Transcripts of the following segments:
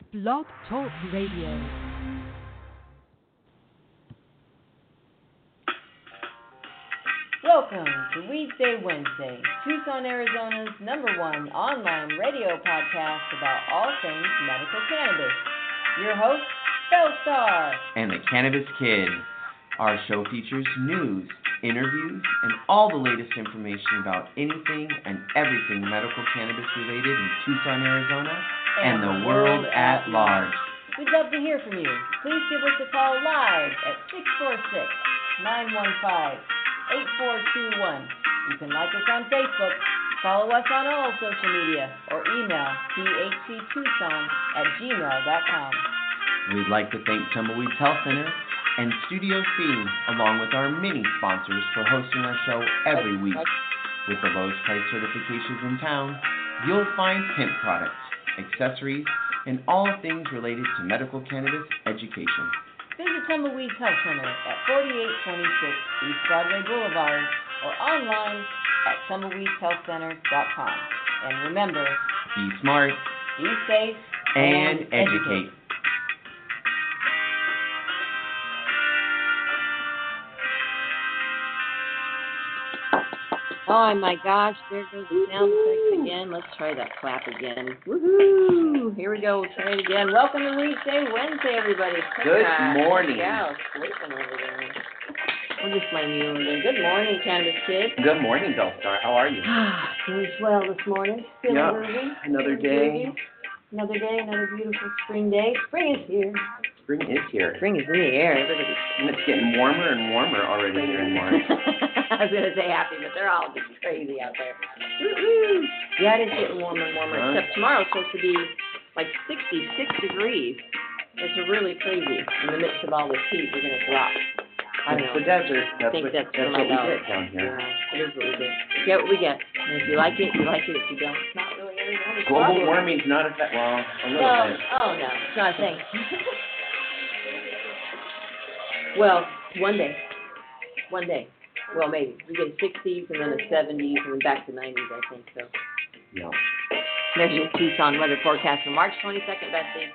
Blog Talk Radio. Welcome to Weedsday Wednesday, Tucson, Arizona's #1 online radio podcast about all things medical cannabis. Your host, Bellstar. And the Cannabis Kid. Our show features news, interviews, and all the latest information about anything and everything medical cannabis related in Tucson, Arizona, and the world at large. We'd love to hear from you. Please give us a call live at 646-915-8421. You can like us on Facebook, follow us on all social media, or email thctucson@gmail.com. We'd like to thank Tumbleweeds Health Center and Studio C, along with our many sponsors, for hosting our show every week. With the lowest price certifications in town, you'll find hemp products, accessories, and all things related to medical cannabis education. Visit Tumbleweeds Health Center at 4826 East Broadway Boulevard or online at tumbleweedshealthcenter.com. And remember, be smart, be safe, and educate. Oh my gosh, there goes the sound effects again. Let's try that clap again. Woohoo! Here we go, we'll try it again. Welcome to Weedsday Wednesday, everybody. Good morning. Yeah, sleeping over there. We'll just blame you over there. Good morning, Cannabis Kid. Good morning, Bellstar. How are you? Doing swell this morning. Feeling groovy. Another day. Another day, another beautiful spring day. Spring is here. Spring is here. Spring is in the air. Everybody's... And it's getting warmer and warmer already here in March. I was going to say happy, but they're all just crazy out there. Woo-hoo. Yeah, it is getting warmer and warmer, except tomorrow's supposed to be like 66 degrees. It's really crazy. In the midst of all this heat, we're going to drop. I don't know. It's the desert. I think that's what we get down here. Yeah, it is what we get. We get what we get. And if you like it, you like it. If you don't, it's not really Arizona. Global warming's not a thing. Well, a little bit. Oh, no. It's not a thing. Well, one day. Well, maybe. We get 60s and then the 70s and then back to 90s, I think, so. Yeah. There's your Tucson weather forecast for March 22nd, Bessie.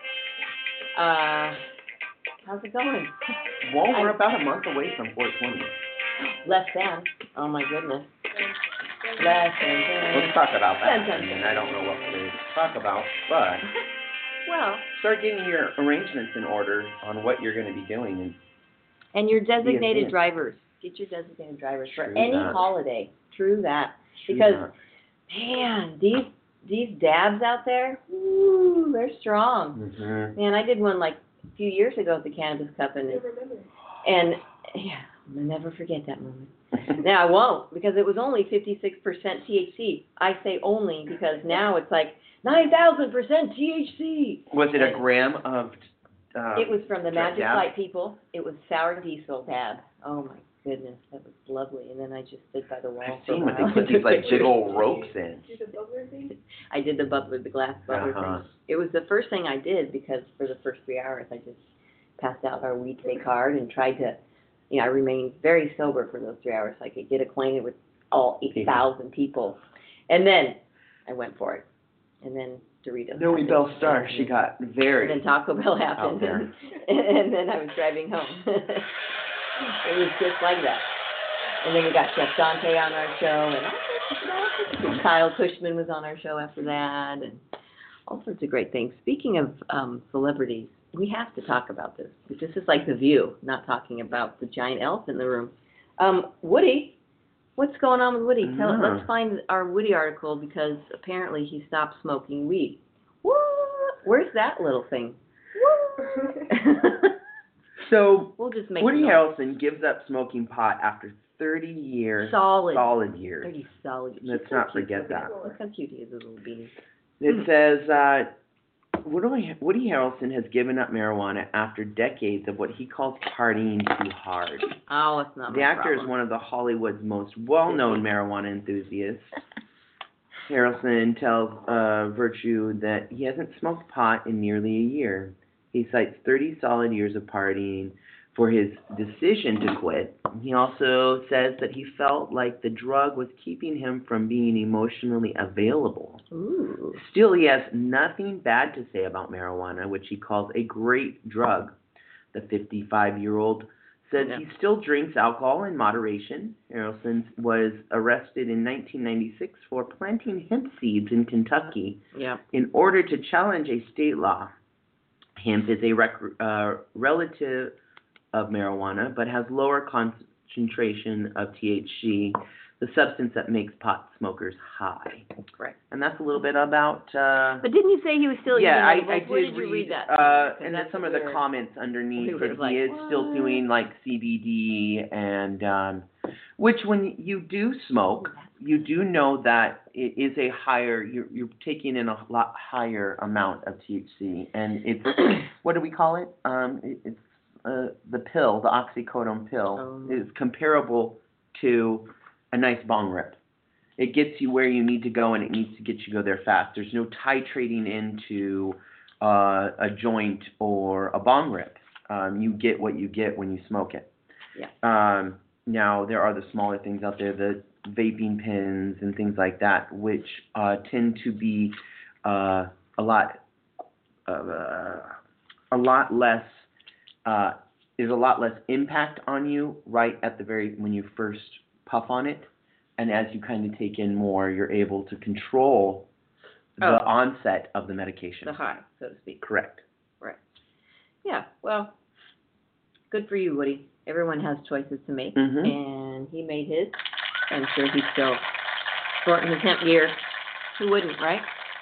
How's it going? Well, we're about a month away from 420. Less than. Oh, my goodness. Less than. Let's talk about that. Dun. I mean, I don't know what to talk about, but well, start getting your arrangements in order on what you're going to be doing. And your designated drivers. Get your designated drivers for any holiday. True that. Because, man, these dabs out there, ooh, they're strong. Mm-hmm. Man, I did one like a few years ago at the Cannabis Cup, and yeah, I'll never forget that moment. Now I won't, because it was only 56% THC. I say only because now it's like 9,000% THC. Was it a gram of? It was from the Magic dab? Light people. It was sour diesel dab. Oh my goodness, that was lovely. And then I just stood by the wall. I've seen what they put these like big old ropes in. I did the bubbler, the glass bubbler thing. It was the first thing I did because for the first 3 hours I just passed out our Weed Day card and tried to, I remained very sober for those 3 hours so I could get acquainted with all 8,000 people. And then I went for it. And then Doritos. Knowing Bellstar, she got very. And then Taco Bell happened. And then I was driving home. It was just like that. And then we got Chef Dante on our show, and Kyle Cushman was on our show after that, and all sorts of great things. Speaking of celebrities, we have to talk about this. This is like The View, not talking about the giant elephant in the room. Woody, what's going on with Woody? Let's find our Woody article, because apparently he stopped smoking weed. What? Where's that little thing? So, we'll just make Woody Harrelson gives up smoking pot after 30 years. Solid years. 30 solid years. Let's not forget that. Look how cute he is, little beanie. It says, Woody Harrelson has given up marijuana after decades of what he calls partying too hard. Oh, it's not The actor is one of the Hollywood's most well-known marijuana enthusiasts. Harrelson tells Virtue that he hasn't smoked pot in nearly a year. He cites 30 solid years of partying for his decision to quit. He also says that he felt like the drug was keeping him from being emotionally available. Ooh. Still, he has nothing bad to say about marijuana, which he calls a great drug. The 55-year-old says he still drinks alcohol in moderation. Harrelson was arrested in 1996 for planting hemp seeds in Kentucky in order to challenge a state law. Hemp is a relative of marijuana, but has lower concentration of THC, the substance that makes pot smokers high. Right. And that's a little bit about... but didn't you say he was still using edibles? I did Where did you read that? And then some of the comments underneath that like, he is still doing like CBD and... which when you do smoke, you do know that it is a higher, you're taking in a lot higher amount of THC. And it's, what do we call it? It's the pill, the oxycodone pill, is comparable to a nice bong rip. It gets you where you need to go, and it needs to get you go there fast. There's no titrating into a joint or a bong rip. You get what you get when you smoke it. Yeah. Now, there are the smaller things out there, the vaping pens and things like that, which tend to be a lot less. There's a lot less impact on you right at the when you first puff on it, and as you kind of take in more, you're able to control the onset of the medication. The high, so to speak. Correct. Right. Yeah. Well, good for you, Woody. Everyone has choices to make, Mm-hmm. and he made his. I'm sure he's still sporting his hemp gear. Who wouldn't, right?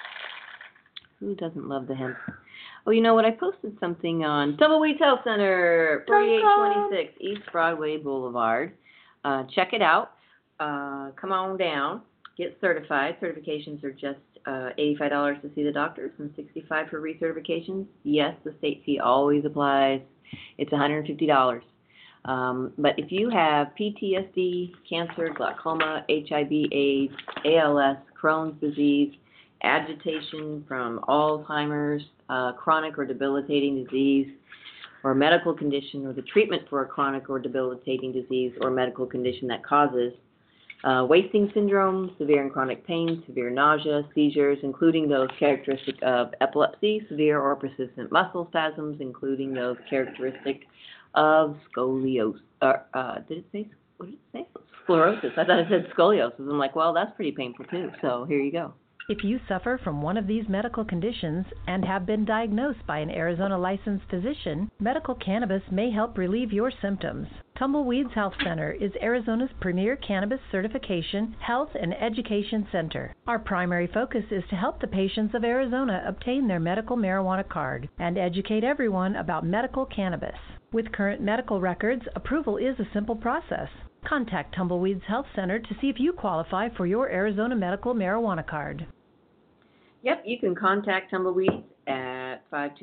Who doesn't love the hemp? Oh, you know what? I posted something on Tumbleweeds Health Center, 4826 East Broadway Boulevard. Check it out. Come on down. Get certified. Certifications are just $85 to see the doctors and $65 for recertifications. Yes, the state fee always applies. It's $150. But if you have PTSD, cancer, glaucoma, HIV, AIDS, ALS, Crohn's disease, agitation from Alzheimer's, chronic or debilitating disease, or medical condition, or the treatment for a chronic or debilitating disease or medical condition that causes wasting syndrome, severe and chronic pain, severe nausea, seizures, including those characteristic of epilepsy, severe or persistent muscle spasms, including those characteristic of scoliosis. Did it say? What did it say? Sclerosis. I thought it said scoliosis. I'm like, well, that's pretty painful too. So here you go. If you suffer from one of these medical conditions and have been diagnosed by an Arizona licensed physician, medical cannabis may help relieve your symptoms. Tumbleweeds Health Center is Arizona's premier cannabis certification, health, and education center. Our primary focus is to help the patients of Arizona obtain their medical marijuana card and educate everyone about medical cannabis. With current medical records, approval is a simple process. Contact Tumbleweeds Health Center to see if you qualify for your Arizona medical marijuana card. Yep, you can contact Tumbleweeds at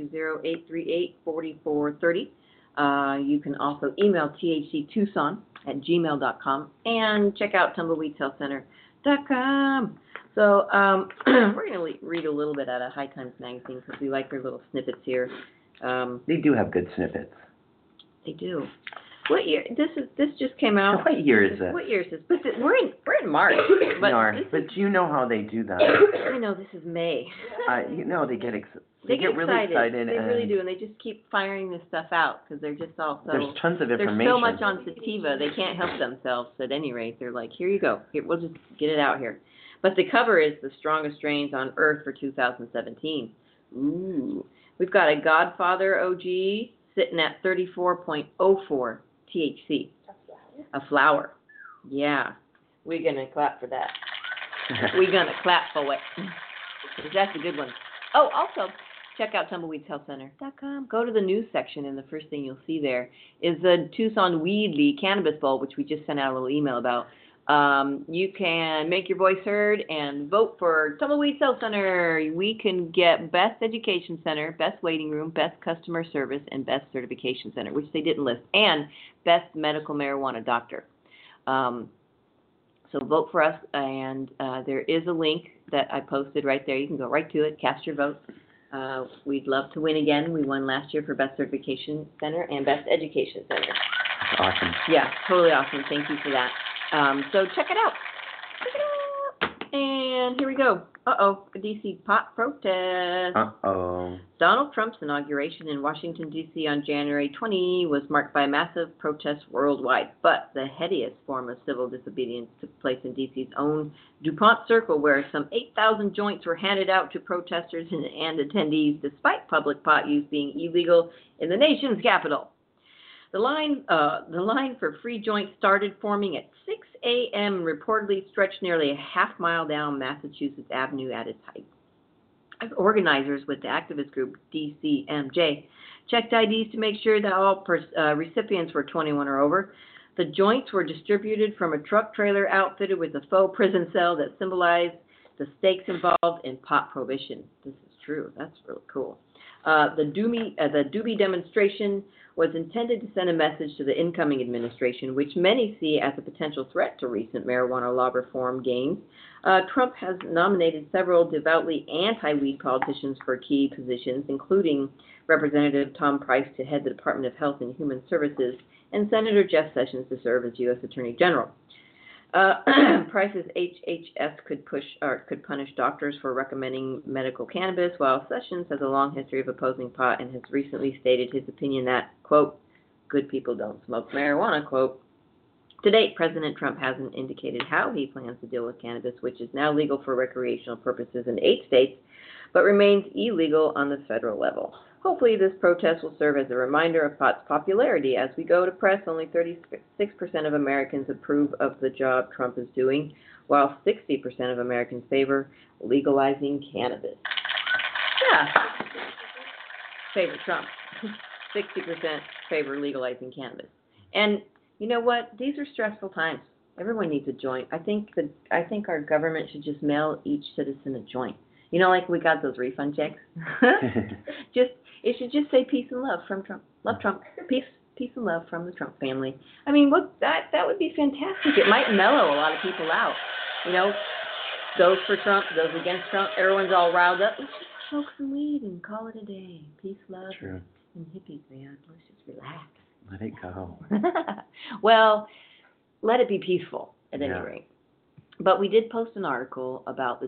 520-838-4430. You can also email thctucson@gmail.com and check out tumbleweedshealthcenter.com. So we're going to read a little bit out of High Times Magazine because we like their little snippets here. They do have good snippets. They do. What year? This just came out. What year is it? What year is this? But we're in March. But you know how they do that. I know this is May. You know they get really excited. They really do, and they just keep firing this stuff out because they're just all so. There's tons of information. There's so much on sativa, they can't help themselves. At any rate, they're like, here you go. Here, we'll just get it out here. But the cover is the strongest strains on Earth for 2017. Ooh, we've got a Godfather OG sitting at 34.04 THC. A flower. Yeah. We're going to clap for that. We're going to clap for it. That's a good one. Oh, also, check out tumbleweedshealthcenter.com. Go to the news section, and the first thing you'll see there is the Tucson Weedly Cannabis Bowl, which we just sent out a little email about. You can make your voice heard and vote for Tumbleweeds Health Center. We can get Best Education Center, Best Waiting Room, Best Customer Service, and Best Certification Center, which they didn't list, and Best Medical Marijuana Doctor. So vote for us, and there is a link that I posted right there. You can go right to it, cast your vote. We'd love to win again. We won last year for Best Certification Center and Best Education Center. That's awesome. Yeah, totally awesome. Thank you for that. So check it out. Check it out. And here we go. Uh-oh, a D.C. pot protest. Uh-oh. Donald Trump's inauguration in Washington, D.C. on January 20 was marked by massive protests worldwide. But the headiest form of civil disobedience took place in D.C.'s own DuPont Circle, where some 8,000 joints were handed out to protesters and attendees, despite public pot use being illegal in the nation's capital. The line for free joints started forming at 6 a.m. and reportedly stretched nearly a half mile down Massachusetts Avenue at its height. As organizers with the activist group DCMJ checked IDs to make sure that all recipients were 21 or over, the joints were distributed from a truck trailer outfitted with a faux prison cell that symbolized the stakes involved in pot prohibition. This is true. That's really cool. The Doobie demonstration was intended to send a message to the incoming administration, which many see as a potential threat to recent marijuana law reform gains. Trump has nominated several devoutly anti-weed politicians for key positions, including Representative Tom Price to head the Department of Health and Human Services, and Senator Jeff Sessions to serve as U.S. Attorney General. Price's HHS could punish doctors for recommending medical cannabis, while Sessions has a long history of opposing pot and has recently stated his opinion that, quote, good people don't smoke marijuana, quote. To date, President Trump hasn't indicated how he plans to deal with cannabis, which is now legal for recreational purposes in 8 states, but remains illegal on the federal level. Hopefully, this protest will serve as a reminder of pot's popularity. As we go to press, only 36% of Americans approve of the job Trump is doing, while 60% of Americans favor legalizing cannabis. Yeah. Favor Trump. 60% favor legalizing cannabis. And you know what? These are stressful times. Everyone needs a joint. I think our government should just mail each citizen a joint. You know, like we got those refund checks. It should just say peace and love from Trump. Love Trump. Peace and love from the Trump family. I mean, that would be fantastic. It might mellow a lot of people out. You know, those for Trump, those against Trump. Everyone's all riled up. Let's just smoke some weed and call it a day. Peace, love, True. And hippies, man. Let's just relax. Let it go. Well, let it be peaceful at any rate. But we did post an article about the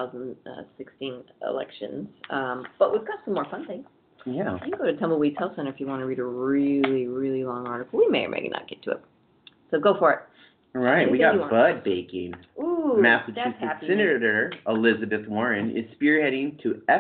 2016 elections, but we've got some more fun things. Yeah. You can go to Tumbleweeds Health Center if you want to read a really, really long article. We may or may not get to it. So go for it. All right, we got bud baking. Ooh, Massachusetts Senator Elizabeth Warren is spearheading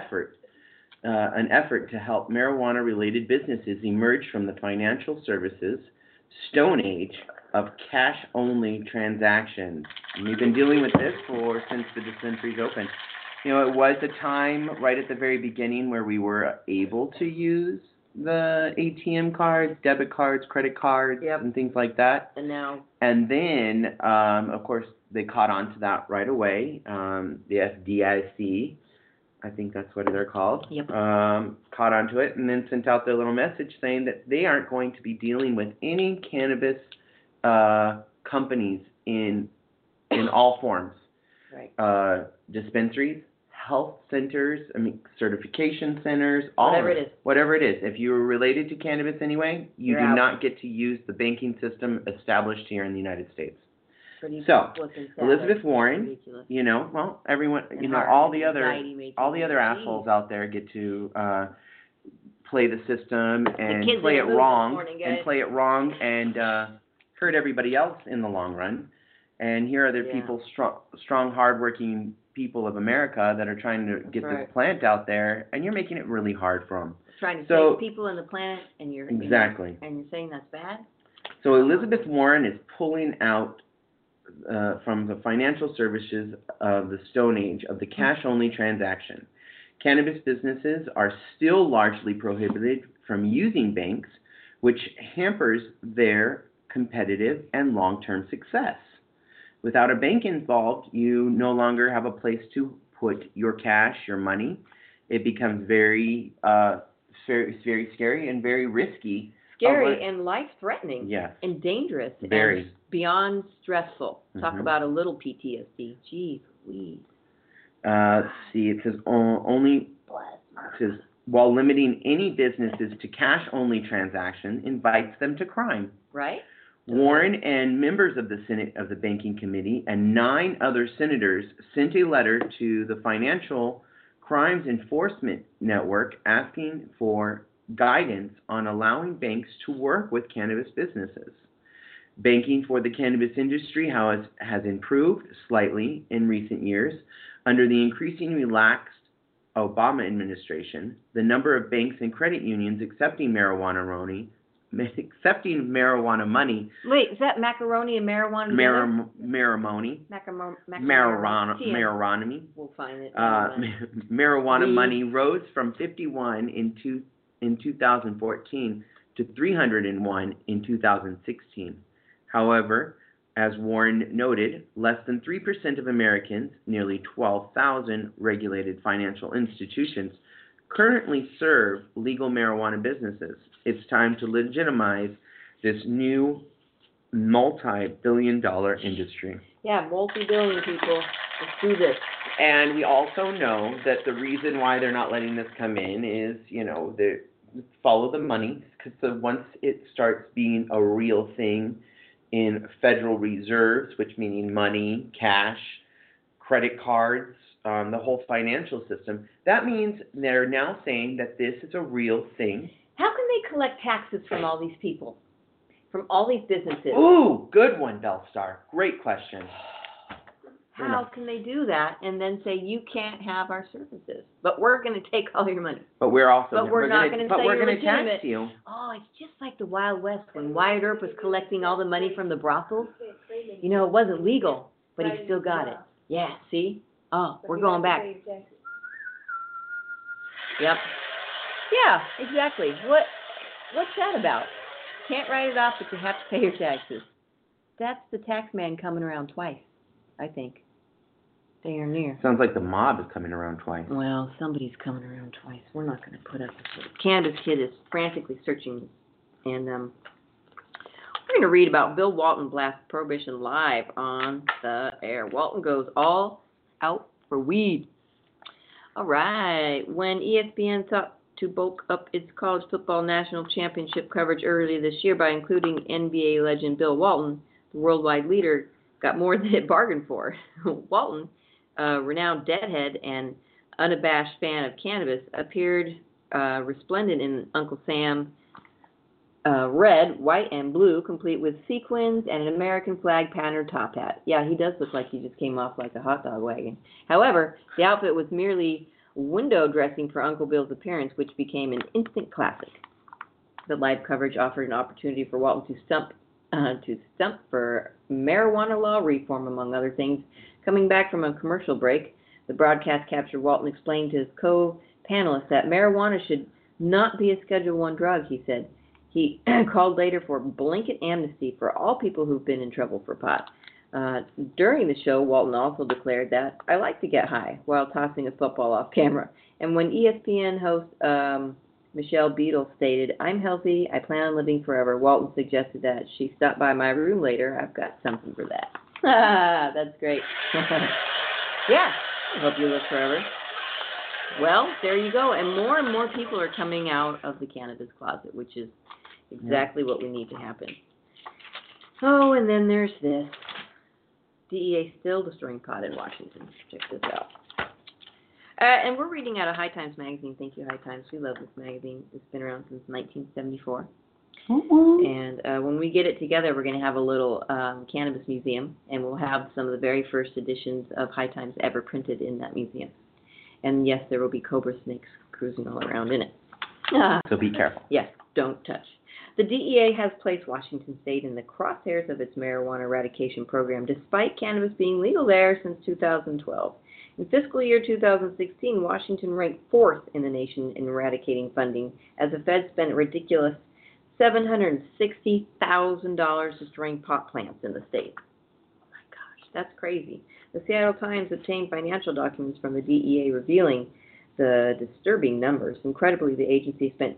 an effort to help marijuana-related businesses emerge from the financial services stone age of cash-only transactions. And we've been dealing with this since the dispensaries opened. You know, it was a time right at the very beginning where we were able to use the ATM cards, debit cards, credit cards, and things like that. And then, of course, they caught on to that right away. The FDIC, I think that's what they're called, caught on to it and then sent out their little message saying that they aren't going to be dealing with any cannabis companies in all forms. Right. Dispensaries, health centers, certification centers, whatever it is. If you are related to cannabis anyway, you do not get to use the banking system established here in the United States. So, Elizabeth Warren, you know, well, everyone, you know, all the other assholes out there get to play the system and play it wrong and hurt everybody else in the long run. And here are the people, strong, hardworking people of America that are trying to get this plant out there, and you're making it really hard for them. Trying to save people on the planet, and you're and you're saying that's bad. So Elizabeth Warren is pulling out from the financial services of the Stone Age of the cash-only transaction. Cannabis businesses are still largely prohibited from using banks, which hampers their competitive and long-term success. Without a bank involved, you no longer have a place to put your cash, your money. It becomes very, very scary and very risky. Scary and life-threatening. Yes. And dangerous. Very. And beyond stressful. Talk about a little PTSD. Jeez, please. See, it says only says, while limiting any businesses to cash-only transactions, invites them to crime. Right. Warren and members of the Senate of the Banking Committee and 9 other senators sent a letter to the Financial Crimes Enforcement Network asking for guidance on allowing banks to work with cannabis businesses. Banking for the cannabis industry has improved slightly in recent years. Under the increasingly relaxed Obama administration, the number of banks and credit unions accepting marijuana money. Wait, is that macaroni and marijuana? Marijuana. We'll find it. Marijuana money rose from 51 in 2014 to 301 in 2016. However, as Warren noted, less than 3% of Americans, nearly 12,000 regulated financial institutions, currently serve legal marijuana businesses. It's time to legitimize this new multi-billion-dollar industry. Yeah, multi-billion people. Let's do this. And we also know that the reason why they're not letting this come in is, they follow the money, because once it starts being a real thing in federal reserves, which meaning money, cash, credit cards, the whole financial system, that means they're now saying that this is a real thing. How can they collect taxes from all these people? From all these businesses? Ooh, good one, Bellstar. Great question. How can they do that and then say you can't have our services, but we're going to take all your money? But we're also we're not going to say we're you're going to tax legitimate. you. Oh, it's just like the Wild West when Wyatt Earp was collecting all the money from the brothels. It wasn't legal, but he still got it. Yeah, see? Oh, we're going back. Yep. Yeah, exactly. What's that about? Can't write it off, but you have to pay your taxes. That's the tax man coming around twice, I think. Darn near. Sounds like the mob is coming around twice. Well, somebody's coming around twice. We're not going to put up with it. Cannabis Kid is frantically searching, and we're going to read about Bill Walton blasts Prohibition live on the air. Walton goes all out for weed. All right. When ESPN sought to bulk up its college football national championship coverage earlier this year by including NBA legend Bill Walton, the worldwide leader got more than it bargained for. Walton, a renowned deadhead and unabashed fan of cannabis, appeared resplendent in Uncle Sam red, white, and blue, complete with sequins and an American flag patterned top hat. Yeah, he does look like he just came off like a hot dog wagon. However, the outfit was merely window dressing for Uncle Bill's appearance, which became an instant classic. The live coverage offered an opportunity for Walton to stump for marijuana law reform, among other things. Coming back from a commercial break, the broadcast captured Walton explaining to his co-panelists that marijuana should not be a Schedule I drug, he said. He called later for blanket amnesty for all people who've been in trouble for pot. During the show, Walton also declared that, "I like to get high," while tossing a football off camera. And when ESPN host Michelle Beadle stated, "I'm healthy, I plan on living forever," Walton suggested that she stop by my room later. I've got something for that. That's great. Yeah, I hope you live forever. Well, there you go. And more people are coming out of the cannabis closet, which is exactly what we need to happen. Oh, and then there's this. DEA still destroying pot in Washington. Check this out. And we're reading out of High Times magazine. Thank you, High Times. We love this magazine. It's been around since 1974. Mm-hmm. And when we get it together, we're going to have a little cannabis museum, and we'll have some of the very first editions of High Times ever printed in that museum. And yes, there will be cobra snakes cruising all around in it. So be careful. Yes, don't touch. The DEA has placed Washington State in the crosshairs of its marijuana eradication program, despite cannabis being legal there since 2012. In fiscal year 2016, Washington ranked 4th in the nation in eradicating funding, as the Fed spent a ridiculous $760,000 destroying pot plants in the state. Oh my gosh, that's crazy. The Seattle Times obtained financial documents from the DEA revealing the disturbing numbers. Incredibly, the agency spent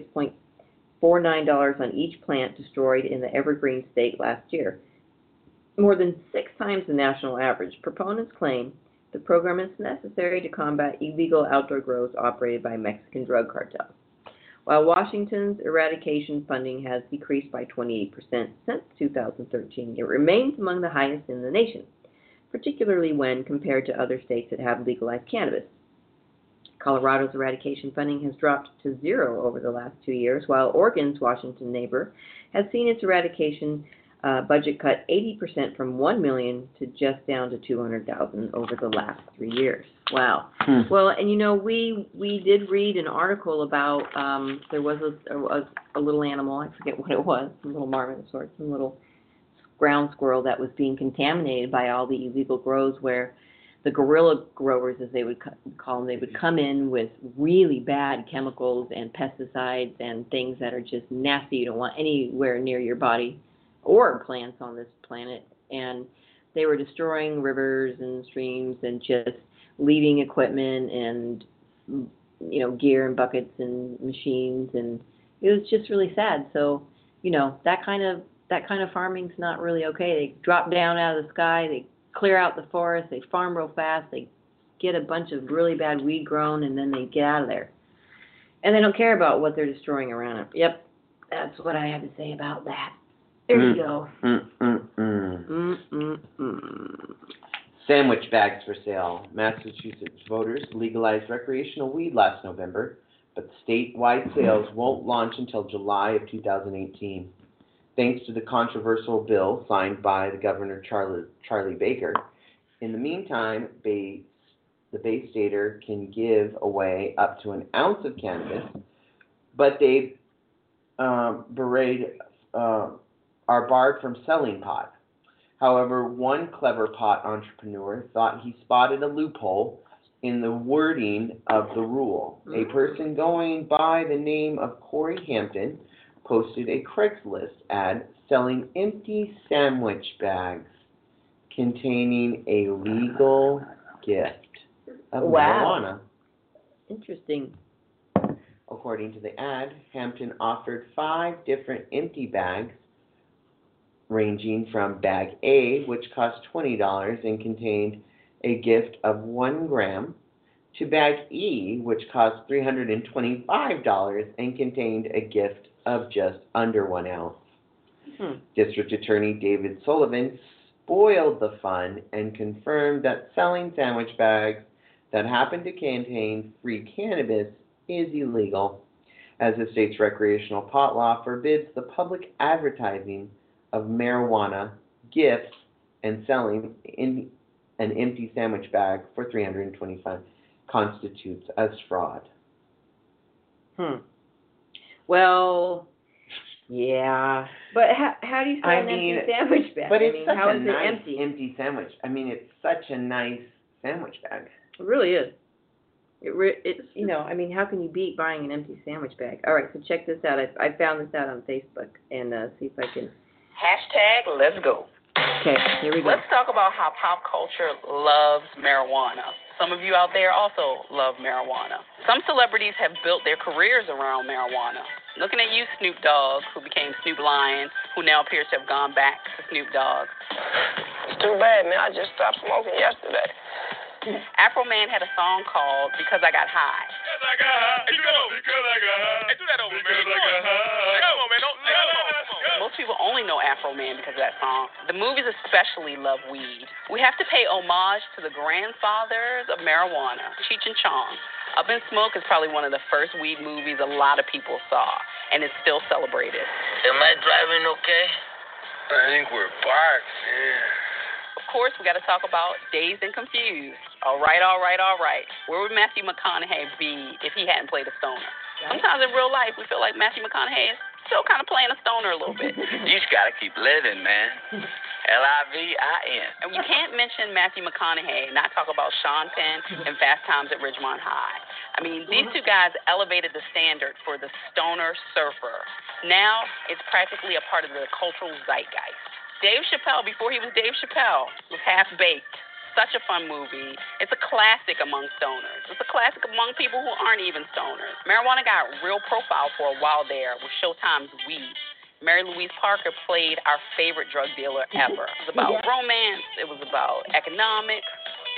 $26.49 on each plant destroyed in the Evergreen State last year, more than 6 times the national average. Proponents claim The program is necessary to combat illegal outdoor grows operated by Mexican drug cartels. While Washington's eradication funding has decreased by 28% since 2013, it remains among the highest in the nation, particularly when compared to other states that have legalized cannabis. Colorado's eradication funding has dropped to zero over the last 2 years, while Oregon's Washington neighbor has seen its eradication budget cut 80% from $1 million to just down to $200,000 over the last 3 years. Wow. Well, and we did read an article about there was a little animal, I forget what it was, some little marmot sort, some little ground squirrel that was being contaminated by all the illegal grows, where the guerrilla growers, as they would call them, they would come in with really bad chemicals and pesticides and things that are just nasty. You don't want anywhere near your body or plants on this planet. And they were destroying rivers and streams and just leaving equipment and, gear and buckets and machines. And it was just really sad. So, that kind of farming's not really okay. They drop down out of the sky, they clear out the forest, they farm real fast, they get a bunch of really bad weed grown, and then they get out of there. And they don't care about what they're destroying around them. Yep, that's what I have to say about that. There you go. Sandwich bags for sale. Massachusetts voters legalized recreational weed last November, but statewide sales won't launch until July of 2018. Thanks to the controversial bill signed by the Governor Charlie Baker. In the meantime, the Bay Stater can give away up to an ounce of cannabis, but they are barred from selling pot. However, one clever pot entrepreneur thought he spotted a loophole in the wording of the rule. A person going by the name of Corey Hampton posted a Craigslist ad selling empty sandwich bags containing a legal gift of marijuana. Interesting. According to the ad, Hampton offered 5 different empty bags, ranging from bag A, which cost $20 and contained a gift of 1 gram, to bag E, which cost $325 and contained a gift of just under 1 ounce. District Attorney David Sullivan spoiled the fun and confirmed that selling sandwich bags that happen to contain free cannabis is illegal, as the state's recreational pot law forbids the public advertising of marijuana, gifts, and selling in an empty sandwich bag for $325 constitutes as fraud. Well, yeah. But how do you sell an empty sandwich bag? But it's such a nice empty sandwich. It's such a nice sandwich bag. It really is. It's how can you beat buying an empty sandwich bag? All right, so check this out. I found this out on Facebook and see if I can. # let's go. Okay, here we go. Let's talk about how pop culture loves marijuana. Some of you out there also love marijuana. Some celebrities have built their careers around marijuana. Looking at you, Snoop Dogg, who became Snoop Lion, who now appears to have gone back to Snoop Dogg. It's too bad, man. I just stopped smoking yesterday. Afro Man had a song called Because I Got High. Because I got high. Hey, because I got high. Hey, do that over, man. Because I got high. Come on, man. Come on. Most people only know Afro Man because of that song. The movies especially love weed. We have to pay homage to the grandfathers of marijuana, Cheech and Chong. Up in Smoke is probably one of the first weed movies a lot of people saw, and it's still celebrated. Am I driving okay? I think we're parked, man. Of course, we got to talk about Dazed and Confused. All right. Where would Matthew McConaughey be if he hadn't played a stoner? Sometimes in real life, we feel like Matthew McConaughey is still kind of playing a stoner a little bit. You just got to keep living, man. LIVIN. And you can't mention Matthew McConaughey and not talk about Sean Penn and Fast Times at Ridgemont High. These two guys elevated the standard for the stoner surfer. Now, it's practically a part of the cultural zeitgeist. Dave Chappelle, before he was Dave Chappelle, was Half-Baked. Such a fun movie. It's a classic among stoners. It's a classic among people who aren't even stoners. Marijuana got real profile for a while there with Showtime's Weed. Mary Louise Parker played our favorite drug dealer ever. It was about romance. It was about economics.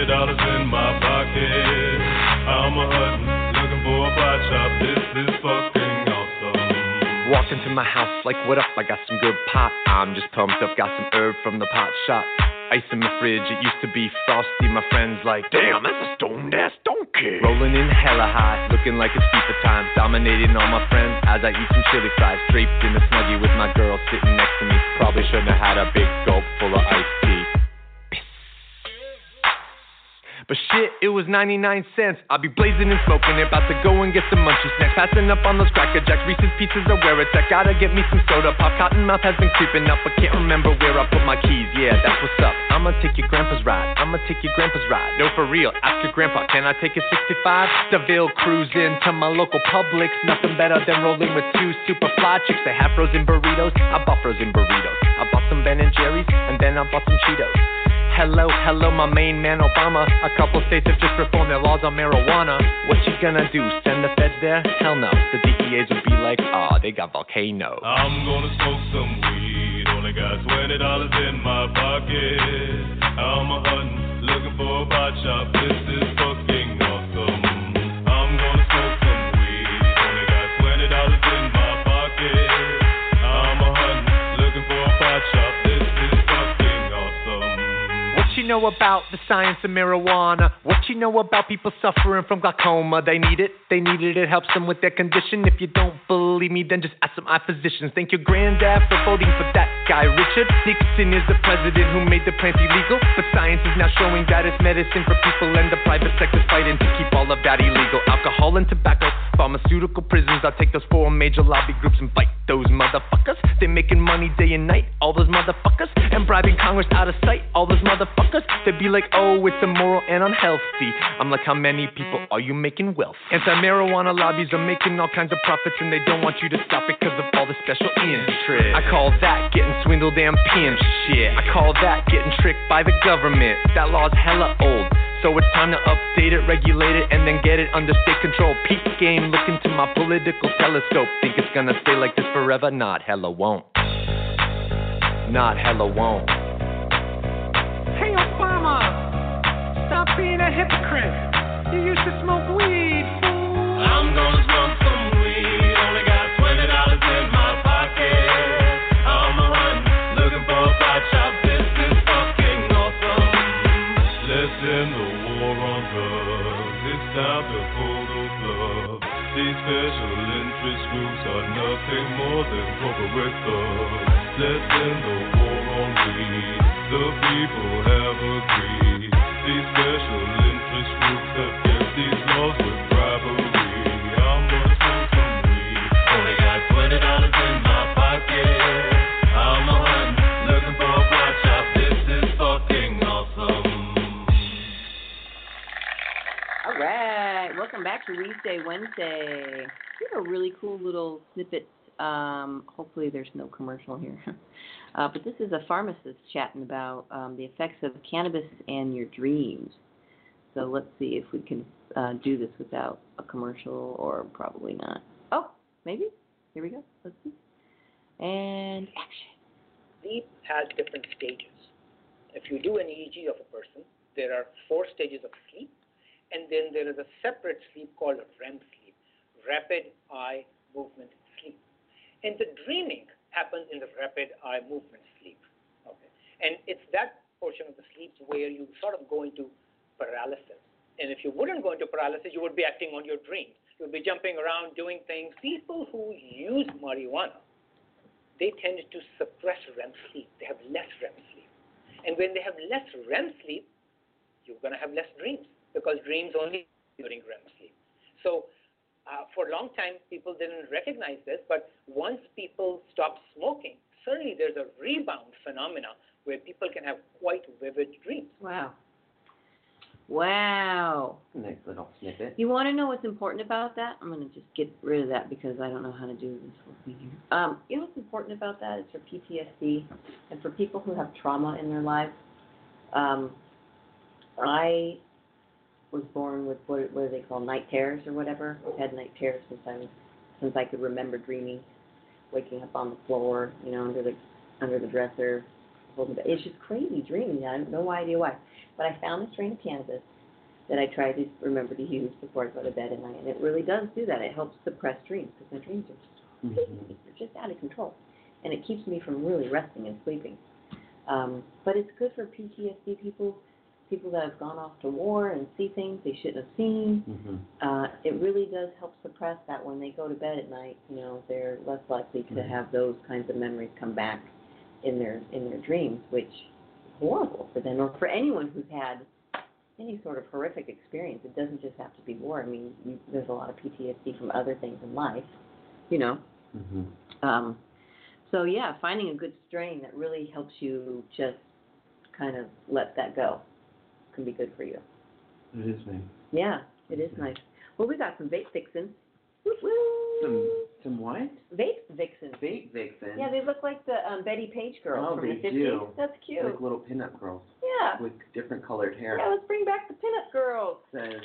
$20 in my pocket. I'm a hunting, looking for a pot shop. This is fucking awesome. Walk into my house like, what up? I got some good pot. I'm just pumped up, got some herb from the pot shop. Ice in my fridge, it used to be frosty. My friends like, damn, that's a stoned ass donkey. Rolling in hella high, looking like it's FIFA time. Dominating all my friends as I eat some chili fries. Draped in a snuggie with my girl sitting next to me. Probably shouldn't have had a big gulp full of iced tea. But shit, it was 99 cents. I'll be blazing and smoking it, about to go and get some munchies next. Passing up on those Cracker Jacks, Reese's Pieces are where it's at. Gotta get me some soda pop. Cottonmouth has been creeping up, but can't remember where I put my keys. Yeah, that's what's up. I'ma take your grandpa's ride. I'ma take your grandpa's ride. No, for real, ask your grandpa, can I take a 65? Seville cruising to my local Publix. Nothing better than rolling with two super fly chicks. They have frozen burritos. I bought frozen burritos. I bought some Ben and Jerry's, and then I bought some Cheetos. Hello, hello, my main man Obama. A couple states have just reformed their laws on marijuana. What you gonna do, send the feds there? Hell no, the DEAs would be like, aw, they got volcanoes. I'm gonna smoke some weed, only got $20 in my pocket. I'm a hunting, looking for a pot shop. This is fucking awesome. I'm gonna smoke some weed, only got $20 in my pocket. I'm a hunting, looking for a pot shop. This is fucking awesome. What you know about the science of marijuana? What you know about people suffering from glaucoma? They need it, it helps them with their condition. If you don't believe me, then just ask some eye physicians. Thank your granddad for voting for that guy, Richard Nixon is the president who made the plant illegal. But science is now showing that it's medicine for people, and the private sector's fighting to keep all of that illegal. Alcohol and tobacco, pharmaceutical prisons. I'll take those 4 major lobby groups and fight those motherfuckers. They're making money day and night, all those motherfuckers, and bribing Congress out of sight, all those motherfuckers. They'd be like, oh, it's immoral and unhealthy. I'm like, how many people are you making wealth? Anti-marijuana lobbies are making all kinds of profits, and they don't want you to stop it because of all the special interest. I call that getting swindled and pinched shit. I call that getting tricked by the government. That law's hella old, so it's time to update it, regulate it, and then get it under state control. Peak game, look into my political telescope. Think it's gonna stay like this forever? Not hella won't. Not hella won't. Hey Obama, stop being a hypocrite. You used to smoke weed, fool. I'm gonna smoke some weed, only got $20 in my pocket. I'm a hunting, looking for a pot shop. This is fucking awesome. Let's end the war on drugs. It's time to pull the plug. These special interest groups are nothing more than corporate thugs. Let's end the war on weed. The people have agreed. These special interest groups have kept these laws with bribery. I'm gonna smoke some weed. Only got $20 in my pocket. I'm a hunting, looking for a pot shop. This is fucking awesome. All right, welcome back to Weedsday Wednesday. We have a really cool little snippet. Hopefully there's no commercial here. But this is a pharmacist chatting about the effects of cannabis and your dreams. So let's see if we can do this without a commercial, or probably not. Oh, maybe? Here we go. Let's see. And action. Sleep has different stages. If you do an EEG of a person, there are 4 stages of sleep, and then there is a separate sleep called REM sleep, rapid eye movement sleep. And the dreaming happens in the rapid eye movement sleep. Okay. And it's that portion of the sleep where you sort of go into paralysis. And if you wouldn't go into paralysis, you would be acting on your dreams. You would be jumping around, doing things. People who use marijuana, they tend to suppress REM sleep. They have less REM sleep. And when they have less REM sleep, you're going to have less dreams, because dreams only during REM sleep. So for a long time, people didn't recognize this, but once people stop smoking, certainly there's a rebound phenomena where people can have quite vivid dreams. Wow. Wow. Nice little snippet. You want to know what's important about that? I'm going to just get rid of that because I don't know how to do this whole thing here. You know what's important about that is for PTSD and for people who have trauma in their lives. I was born with what do they call night terrors or whatever. I've had night terrors since I could remember dreaming, waking up on the floor, under the dresser. It's just crazy dreaming. I have no idea why. But I found a strain of cannabis that I try to remember to use before I go to bed at night, and it really does do that. It helps suppress dreams, because my dreams are they're just out of control, and it keeps me from really resting and sleeping. But it's good for PTSD people that have gone off to war and see things they shouldn't have seen. It really does help suppress that when they go to bed at night. They're less likely to have those kinds of memories come back in their dreams, which is horrible for them or for anyone who's had any sort of horrific experience. It doesn't just have to be war. I mean, there's a lot of PTSD from other things in life, So yeah, finding a good strain that really helps you just kind of let that go can be good for you. It is nice. Yeah, it is nice. Well, we got some vape fixins. Woo-woo. Some what? Vape vixens. Vape vixens. Yeah, they look like the Betty Page girls Oh, from they the 50s. do. That's cute. Like little pinup girls Yeah. with different colored hair. Yeah, let's bring back the pinup girls. Says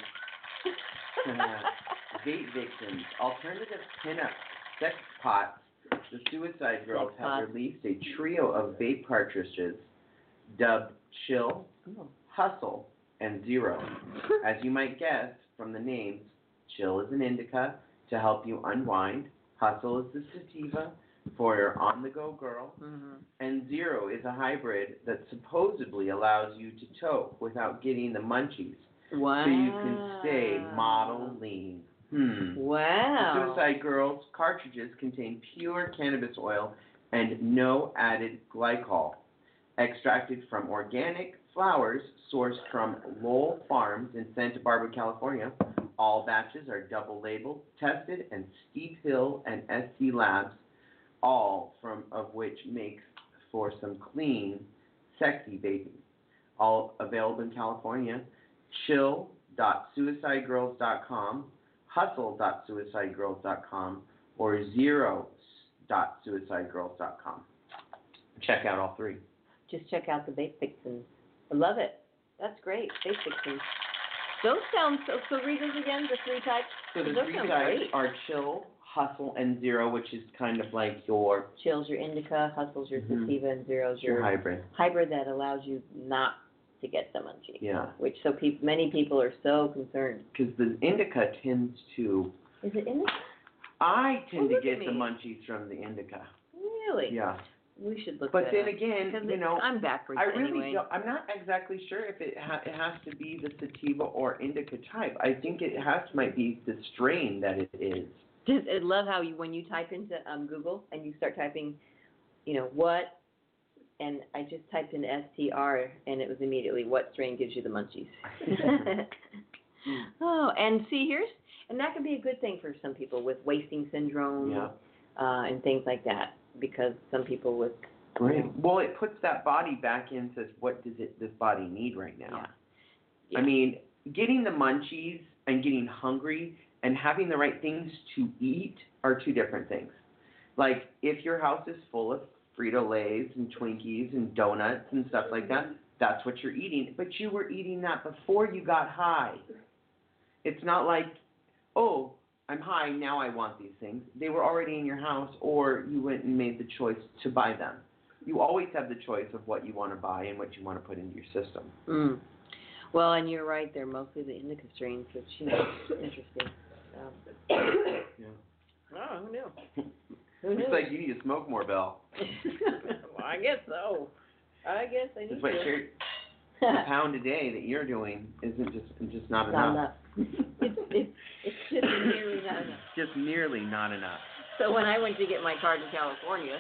vape vixens, alternative pinup sex pots. The Suicide Girls have released a trio of vape cartridges dubbed Chill, Hustle, and Zero. As you might guess from the names, Chill is an indica to help you unwind, Hustle is the sativa for your on-the-go girl, and Zero is a hybrid that supposedly allows you to toke without getting the munchies. Wow. So you can stay model lean. Wow. The Suicide Girls cartridges contain pure cannabis oil and no added glycol, extracted from organic flowers sourced from Lowell Farms in Santa Barbara, California. All batches are double labeled, tested, and Steve Hill and SC Labs, all of which makes for some clean, sexy vaping. All available in California. Chill.suicidegirls.com, hustle.suicidegirls.com, or zero.suicidegirls.com. Check out all three. Just check out the vape fixins. I love it. That's great. Vape fixins. Those sound so read those again, the three types. So the those three sound types great. are Chill, Hustle, and Zero, which is kind of like your Chill's your indica, Hustle's your sativa, and Zero's your hybrid. Hybrid that allows you not to get the munchies. Yeah. Which many people are so concerned. Because the indica tends to. Is it indica? I tend to look get at the me. munchies from the indica. Really? Yeah. We should look But that then up. again, Because I'm backwards I really anyway. don't. I'm not exactly sure if it has to be the sativa or indica type. I think it might be the strain that it is. I love how when you type into Google and you start typing, what, and I just typed in STR and it was immediately what strain gives you the munchies. Oh, and see and that can be a good thing for some people with wasting syndrome and things like that, because some people with Well, it puts that body back in, says what does this body need right now? Yeah. I mean, getting the munchies and getting hungry and having the right things to eat are two different things. Like, if your house is full of Frito-Lays and Twinkies and donuts and stuff like that, that's what you're eating. But you were eating that before you got high. It's not like, oh, I'm high, now I want these things. They were already in your house, or you went and made the choice to buy them. You always have the choice of what you want to buy and what you want to put into your system. Well, and you're right, they're mostly the indica strains, which, interesting. Oh, who knew? Looks like you need to smoke more, Belle. Well, I guess so. I guess I need That's what to. the pound a day that you're doing isn't just not enough. It's just nearly not enough. Just nearly not enough. So when I went to get my card in California,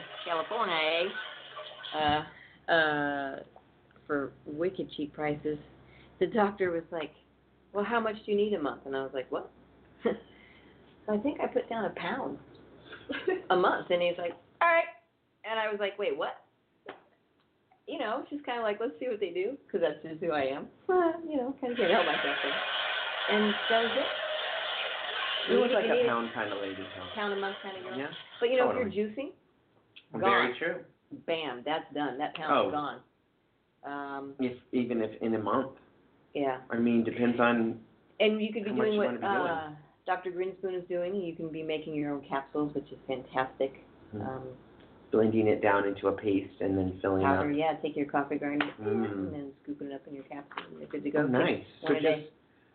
for wicked cheap prices, the doctor was like, well, how much do you need a month? And I was like, what? So I think I put down £1 a month. And he's like, all right. And I was like, wait, what? Just kind of like, let's see what they do, because that's just who I am. Kind of can't help myself there. And that was it. You look like a pound kind of lady. Pound a month kind of girl. Yeah. But if you're juicing, Very true. bam, that's done. That pound is gone. Even if in a month. Yeah. I mean, depends on. And you could be doing what doing. Dr. Greenspoon is doing. You can be making your own capsules, which is fantastic. The blending it down into a paste and then filling up. Powder, yeah, take your coffee grinder Mm. and then scoop it up in your capsule and you're good to go. Oh, nice. So One a day. just,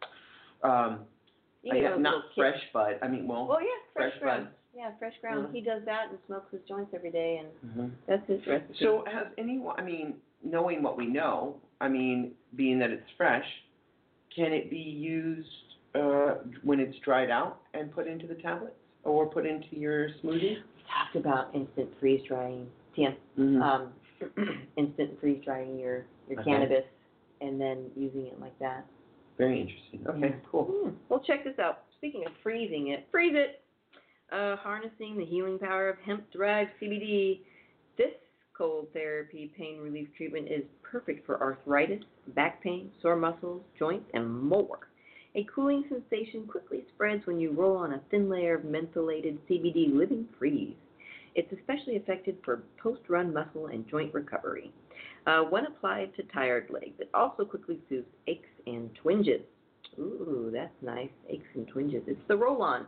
You can have a not little kit. fresh bud. I mean, well, Well, yeah, fresh fresh ground. bud. Yeah, fresh ground. Mhm. He does that and smokes his joints every day, and Mhm. that's his recipe. So has anyone, I mean, knowing what we know, I mean, being that it's fresh, can it be used when it's dried out and put into the tablets or put into your smoothie? We talked about instant freeze drying, Tim. Mhm. Instant freeze drying your Okay. cannabis and then using it like that. Very interesting. Okay, cool. Well, check this out. Speaking of freezing it, freeze it. Harnessing the healing power of hemp-derived CBD. This cold therapy pain relief treatment is perfect for arthritis, back pain, sore muscles, joints, and more. A cooling sensation quickly spreads when you roll on a thin layer of mentholated CBD Living Freeze. It's especially effective for post-run muscle and joint recovery. When applied to tired legs, it also quickly soothes aches and twinges. Ooh, that's nice. Aches and twinges. It's the roll-on.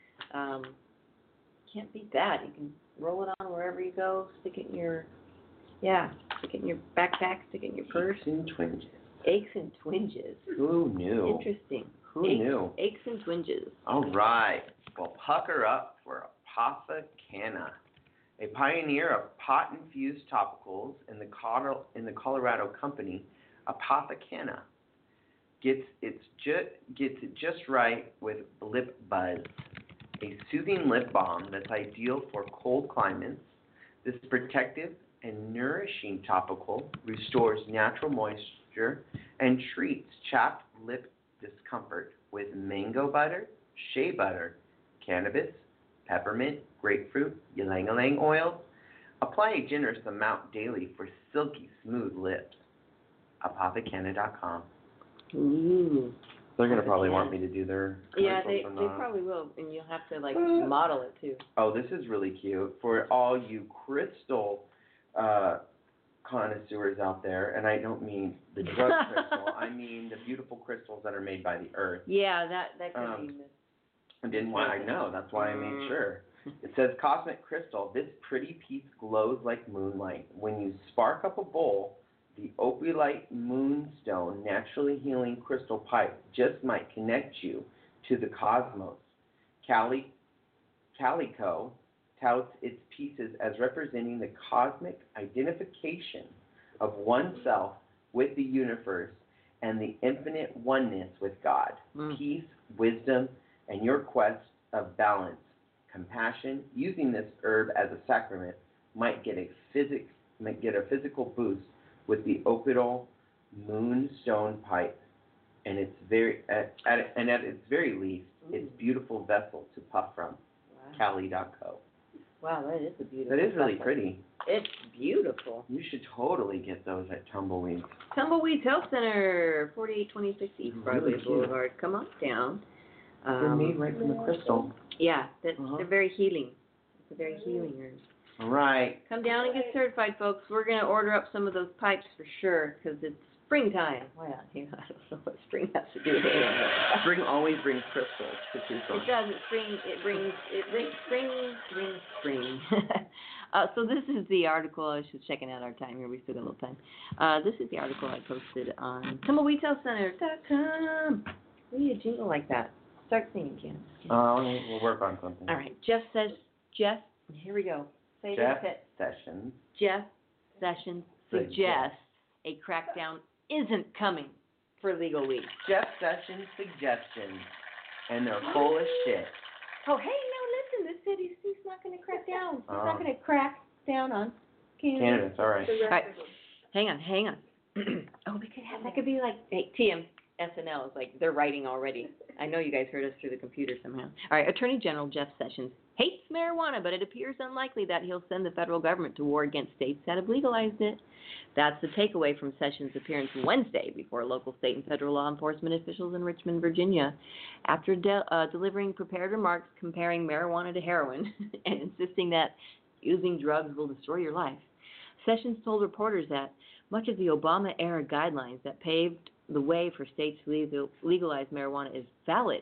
Can't beat that. You can roll it on wherever you go. Stick it in your backpack. Stick it in your purse. Aches and twinges. Aches and twinges. Who knew? Interesting. Who knew? Aches and twinges. All right. Well, pucker up for Apothecana, a pioneer of pot-infused topicals in the Colorado company. Apothecana gets it just right with Lip Buzz, a soothing lip balm that's ideal for cold climates. This protective and nourishing topical restores natural moisture and treats chapped lip discomfort with mango butter, shea butter, cannabis, peppermint, grapefruit, ylang-ylang oils. Apply a generous amount daily for silky smooth lips. Apothecana.com. Ooh. They're going to probably want me to do their Yeah, commercials they or not. probably will, and you'll have to model it too. Oh, this is really cute. For all you crystal connoisseurs out there, and I don't mean the drug crystal, I mean the beautiful crystals that are made by the earth. Yeah, that could be missed. I know, that's why I made sure. It says Cosmic Crystal, this pretty piece glows like moonlight. When you spark up a bowl, the opalite moonstone naturally healing crystal pipe just might connect you to the cosmos. Calico touts its pieces as representing the cosmic identification of oneself with the universe and the infinite oneness with God. Peace, wisdom, and your quest of balance, compassion. Using this herb as a sacrament might get a physical boost with the opal moonstone pipe, and it's at its very least, it's beautiful vessel to puff from. Cali.co. Wow, that is a beautiful. That is really vessel. pretty. It's beautiful. You should totally get those at Tumbleweeds. Tumbleweeds Health Center, 4826 East Broadway Really cute. Boulevard. Come on down. They're made right from the crystal. Yeah, they're very healing. It's a very healing herb. All right. Come down and get certified, folks. We're going to order up some of those pipes for sure because it's springtime. Why not? I don't know what spring has to do with it. Spring always brings crystals to Tucson. It does. It brings spring. So this is the article. I was just checking out our time here. We still got a little time. This is the article I posted on TumbleweedHealthCenter.com. We need a jingle like that. Start singing, Ken. We'll work on something. All right. Jeff, here we go. Say Jeff it. Sessions. Jeff Sessions suggests a crackdown isn't coming for legal weed. Jeff Sessions suggestions, and they're full of shit. Oh, hey, no, listen. This said he's not going to crack down. He's not going to crack down on Cannabis, all right. All right. Hang on. That could be like, hey, TM, SNL is like, they're writing already. I know you guys heard us through the computer somehow. All right, Attorney General Jeff Sessions hates marijuana, but it appears unlikely that he'll send the federal government to war against states that have legalized it. That's the takeaway from Sessions' appearance Wednesday before local, state, and federal law enforcement officials in Richmond, Virginia, after delivering prepared remarks comparing marijuana to heroin and insisting that using drugs will destroy your life. Sessions told reporters that much of the Obama-era guidelines that paved the way for states to legalize marijuana is valid.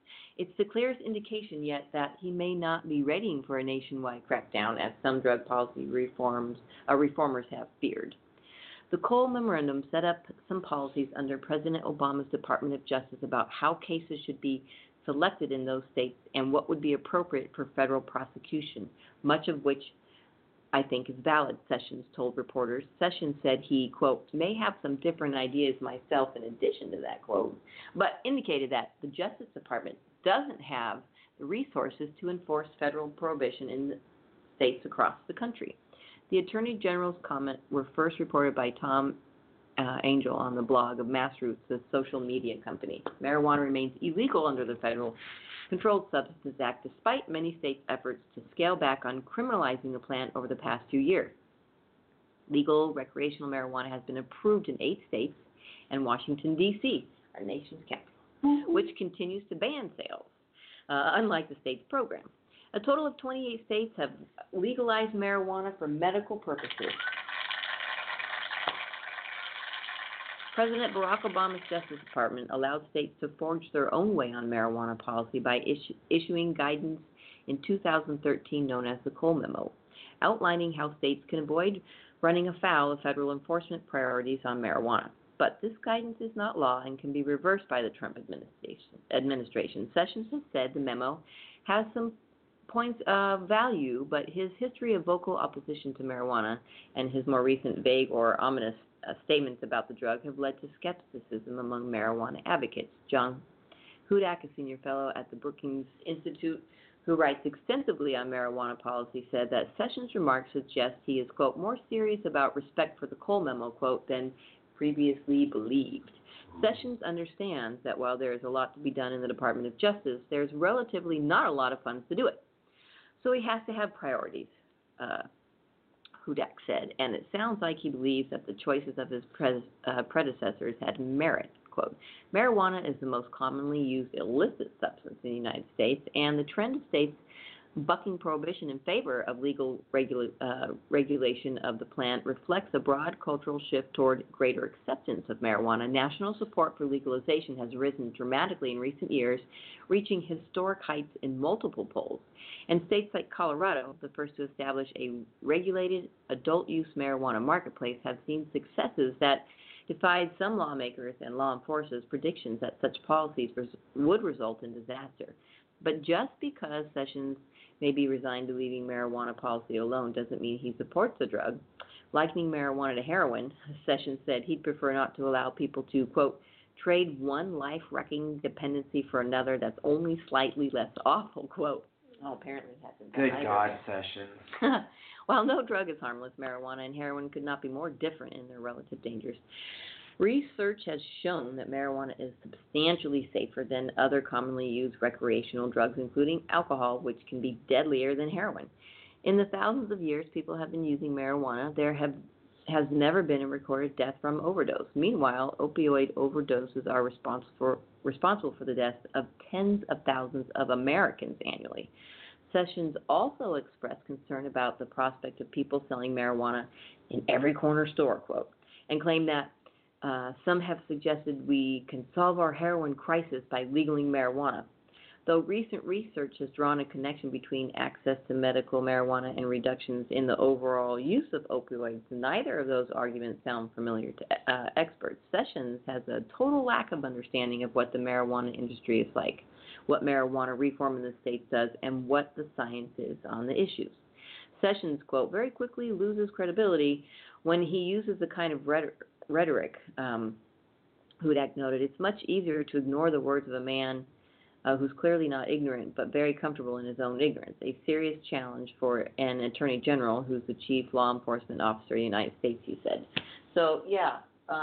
It's the clearest indication yet that he may not be readying for a nationwide crackdown, as some drug policy reformers have feared. The Cole Memorandum set up some policies under President Obama's Department of Justice about how cases should be selected in those states and what would be appropriate for federal prosecution, much of which I think is valid, Sessions told reporters. Sessions said he, quote, may have some different ideas myself in addition to that, quote, but indicated that the Justice Department doesn't have the resources to enforce federal prohibition in states across the country. The Attorney General's comments were first reported by Tom Angel on the blog of Massroots, the social media company. Marijuana remains illegal under the Federal Controlled Substances Act, despite many states' efforts to scale back on criminalizing the plant over the past few years. Legal recreational marijuana has been approved in 8 states and Washington, D.C., our nation's capital, which continues to ban sales, unlike the state's program. A total of 28 states have legalized marijuana for medical purposes. President Barack Obama's Justice Department allowed states to forge their own way on marijuana policy by issuing guidance in 2013 known as the Cole Memo, outlining how states can avoid running afoul of federal enforcement priorities on marijuana. But this guidance is not law and can be reversed by the Trump administration. Sessions has said the memo has some points of value, but his history of vocal opposition to marijuana and his more recent vague or ominous statements about the drug have led to skepticism among marijuana advocates. John Hudak, a senior fellow at the Brookings Institute, who writes extensively on marijuana policy, said that Sessions' remarks suggest he is, quote, more serious about respect for the Cole Memo, quote, than previously believed. Sessions understands that while there is a lot to be done in the Department of Justice, there's relatively not a lot of funds to do it. So he has to have priorities, Hudak said, and it sounds like he believes that the choices of his predecessors had merit. Quote, marijuana is the most commonly used illicit substance in the United States, and the trend of states bucking prohibition in favor of legal regulation of the plant reflects a broad cultural shift toward greater acceptance of marijuana. National support for legalization has risen dramatically in recent years, reaching historic heights in multiple polls. And states like Colorado, the first to establish a regulated adult-use marijuana marketplace, have seen successes that defied some lawmakers and law enforcers' predictions that such policies would result in disaster. But just because Sessions may be resigned to leaving marijuana policy alone doesn't mean he supports the drug. Likening marijuana to heroin, Sessions said he'd prefer not to allow people to, quote, trade one life-wrecking dependency for another that's only slightly less awful, quote. Oh, apparently it hasn't been Good either. God, Sessions. While no drug is harmless, marijuana and heroin could not be more different in their relative dangers. Research has shown that marijuana is substantially safer than other commonly used recreational drugs, including alcohol, which can be deadlier than heroin. In the thousands of years people have been using marijuana, there has never been a recorded death from overdose. Meanwhile, opioid overdoses are responsible for the deaths of tens of thousands of Americans annually. Sessions also expressed concern about the prospect of people selling marijuana in every corner store, quote, and claimed that some have suggested we can solve our heroin crisis by legaling marijuana. Though recent research has drawn a connection between access to medical marijuana and reductions in the overall use of opioids, neither of those arguments sound familiar to experts. Sessions has a total lack of understanding of what the marijuana industry is like, what marijuana reform in the states does, and what the science is on the issues. Sessions, quote, very quickly loses credibility when he uses the kind of rhetoric, Hudak noted. It's much easier to ignore the words of a man who's clearly not ignorant but very comfortable in his own ignorance, a serious challenge for an attorney general who's the chief law enforcement officer of the United States, he said. So, yeah,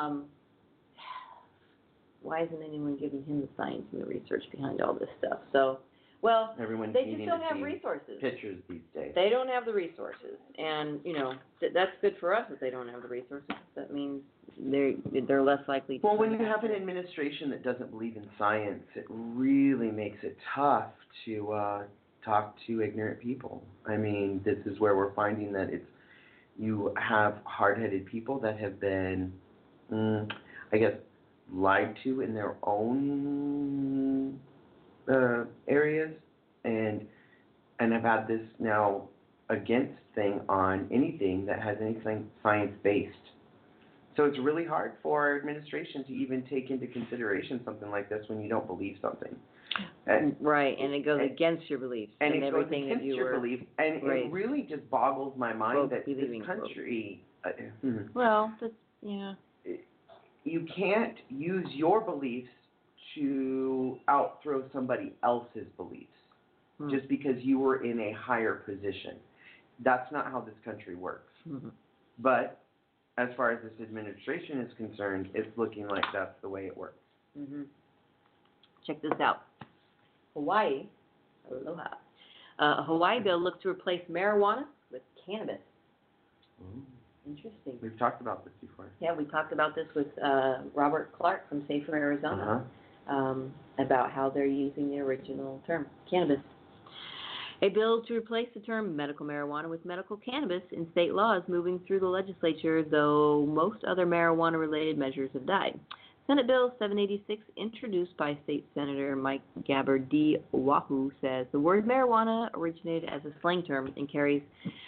why isn't anyone giving him the science and the research behind all this stuff? So, well, Everyone's they needing just don't to have see resources. Pictures these days. They don't have the resources, and that's good for us if they don't have the resources. That means they're less likely to. Well, when you have an administration that doesn't believe in science, it really makes it tough to talk to ignorant people. I mean, this is where we're finding that you have hard-headed people that have been, I guess, lied to in their own areas, and I've had this now against thing on anything that has anything science-based. So it's really hard for our administration to even take into consideration something like this when you don't believe something. And, Right, and it goes against your beliefs and it goes everything against that you your were. belief, and raised. it really just boggles my mind Both that this believing, country, Well, that's, yeah. you can't use your beliefs to outthrow somebody else's beliefs just because you were in a higher position. That's not how this country works. Mm-hmm. But as far as this administration is concerned, it's looking like that's the way it works. Mm-hmm. Check this out. Hawaii, aloha. A Hawaii bill looks to replace marijuana with cannabis. Interesting. We've talked about this before. Yeah, we talked about this with Robert Clark from Safer Arizona about how they're using the original term, cannabis. A bill to replace the term medical marijuana with medical cannabis in state law is moving through the legislature, though most other marijuana-related measures have died. Senate Bill 786, introduced by State Senator Mike Gabbard D. Oahu, says the word marijuana originated as a slang term and carries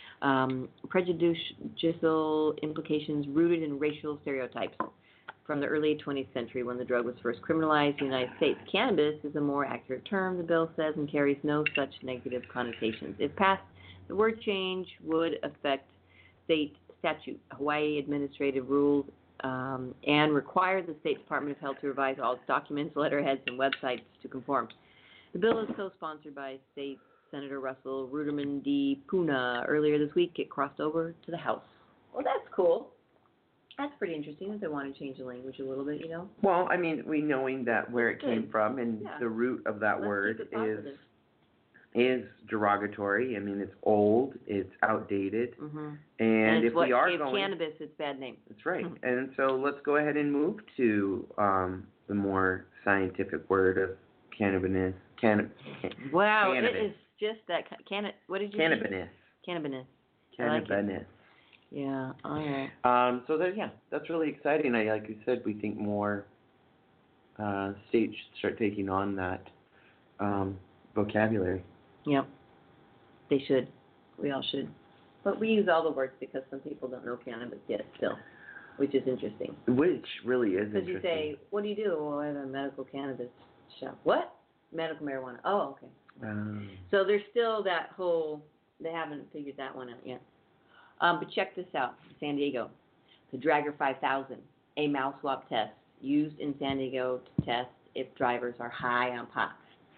prejudicial implications rooted in racial stereotypes from the early 20th century when the drug was first criminalized in the United States. Cannabis is a more accurate term, the bill says, and carries no such negative connotations. If passed, the word change would affect state statute, Hawaii administrative rules, and require the State Department of Health to revise all its documents, letterheads, and websites to conform. The bill is co-sponsored by State Senator Russell Ruderman D. Puna. Earlier this week, it crossed over to the House. Well, that's cool. That's pretty interesting that they want to change the language a little bit, you know? Well, I mean, knowing that where it came from and Yeah. the root of that Let's word keep it positive. is derogatory. I mean, it's old, it's outdated, Mm-hmm. and it's if what we are gave going, cannabis its bad name. that's right. And so let's go ahead and move to the more scientific word of cannabis. Wow, cannabis. it is just that what did you Cannabis. say? Cannabis. I like it. Cannabis. Yeah, all right. So that's really exciting. Like you said, we think more states should start taking on that vocabulary. Yep. They should. We all should. But we use all the words because some people don't know cannabis yet still, which is interesting. Which really is Because interesting. you say, what do you do? Well, I have a medical cannabis shop. What? Medical marijuana. Oh, okay. So there's still that whole, they haven't figured that one out yet. But check this out, San Diego. The Dragger 5000, a mouth swab test used in San Diego to test if drivers are high on pot.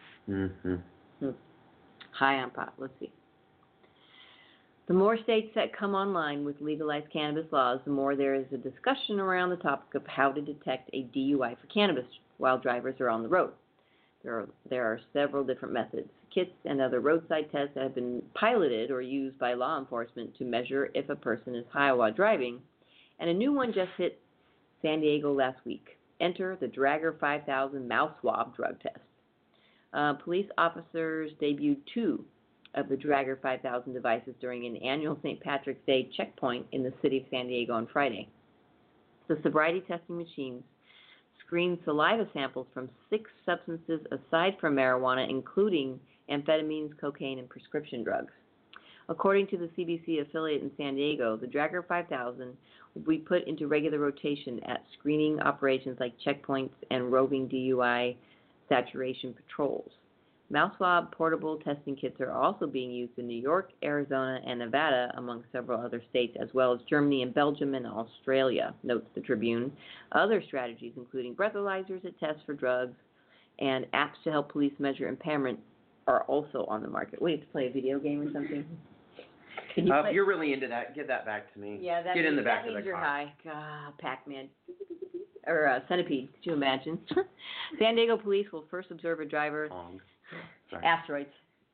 High on pot. Let's see. The more states that come online with legalized cannabis laws, the more there is a discussion around the topic of how to detect a DUI for cannabis while drivers are on the road. There are several different methods, kits and other roadside tests that have been piloted or used by law enforcement to measure if a person is high while driving, and a new one just hit San Diego last week. Enter the Dragger 5000 mouth swab drug test. Police officers debuted 2 of the Dragger 5000 devices during an annual St. Patrick's Day checkpoint in the city of San Diego on Friday. The sobriety testing machines screened saliva samples from 6 substances aside from marijuana, including amphetamines, cocaine, and prescription drugs. According to the CBC affiliate in San Diego, the Dragger 5000 will be put into regular rotation at screening operations like checkpoints and roving DUI saturation patrols. Mouth swab portable testing kits are also being used in New York, Arizona, and Nevada, among several other states, as well as Germany and Belgium and Australia, notes the Tribune. Other strategies, including breathalyzers that test for drugs and apps to help police measure impairment, are also on the market. We have to play a video game or something? Can you If you're really into that, give that back to me. Yeah, that Get means, in the back that of means the you're car. high. Pac-Man. Or Centipede, could you imagine? San Diego police will first observe a driver. Sorry. Asteroids.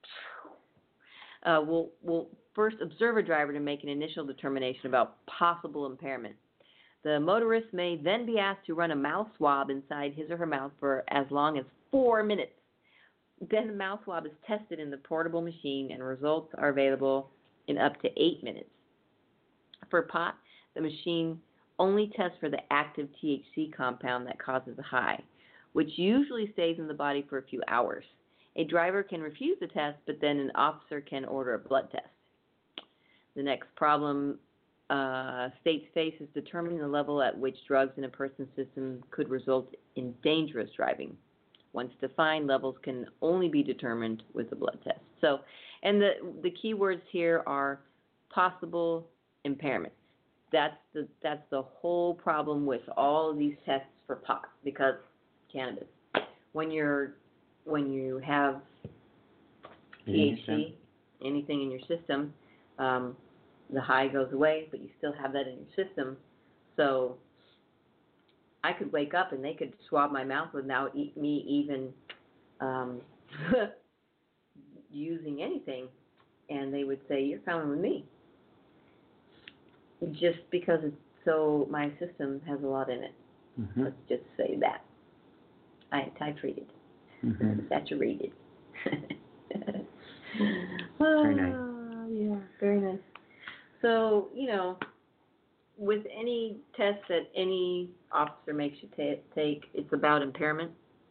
Will first observe a driver to make an initial determination about possible impairment. The motorist may then be asked to run a mouth swab inside his or her mouth for as long as 4 minutes. Then the mouth swab is tested in the portable machine and results are available in up to 8 minutes. For pot, the machine only tests for the active THC compound that causes a high, which usually stays in the body for a few hours. A driver can refuse the test, but then an officer can order a blood test. The next problem states face is determining the level at which drugs in a person's system could result in dangerous driving. Once defined, levels can only be determined with a blood test. So, and the key words here are possible impairment. That's the whole problem with all of these tests for pot, because cannabis. When you have THC, anything in your system, the high goes away, but you still have that in your system. So I could wake up and they could swab my mouth without me even using anything, and they would say, "You're coming with me," just because my system has a lot in it. Mm-hmm. Let's just say that. I am titrated, saturated. Very nice. Yeah, very nice. So, with any test that any officer makes you take, it's about impairment.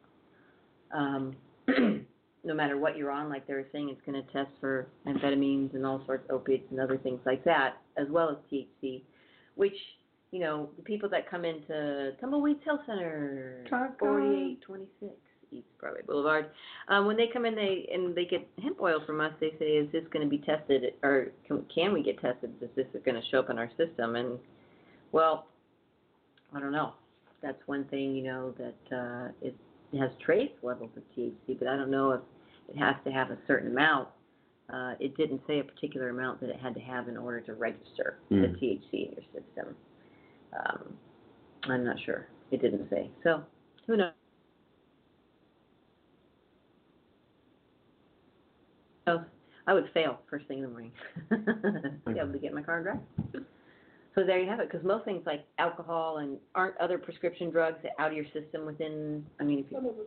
No matter what you're on, like they were saying, it's going to test for amphetamines and all sorts of opiates and other things like that, as well as THC, which, the people that come into Tumbleweeds Health Center, 4826 East Broadway Boulevard, when they come in, they get hemp oil from us. They say, "Is this going to be tested, or can we get tested? Is this going to show up in our system?" And well, I don't know. That's one thing, that it has trace levels of THC, but I don't know if it has to have a certain amount. It didn't say a particular amount that it had to have in order to register the THC in your system. I'm not sure. It didn't say. So, who knows? I would fail first thing in the morning. Be able to get in my car and drive. So there you have it. Because most things like alcohol and aren't other prescription drugs out of your system within. I mean, if you,